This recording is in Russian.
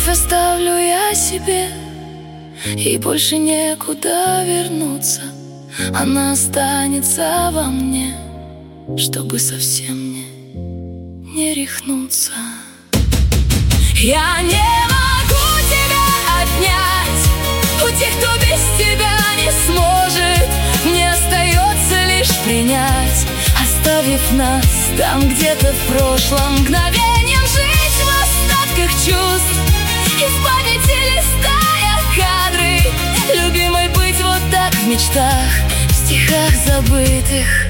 Любовь оставлю я себе, и больше некуда вернуться. Она останется во мне, чтобы совсем не рехнуться. Я не могу тебя отнять у тех, кто без тебя не сможет. Мне остается лишь принять, оставив нас там где-то в прошлом, мгновением жить в остатках чувств и в памяти листая кадры. Любимой быть вот так в мечтах, в стихах забытых.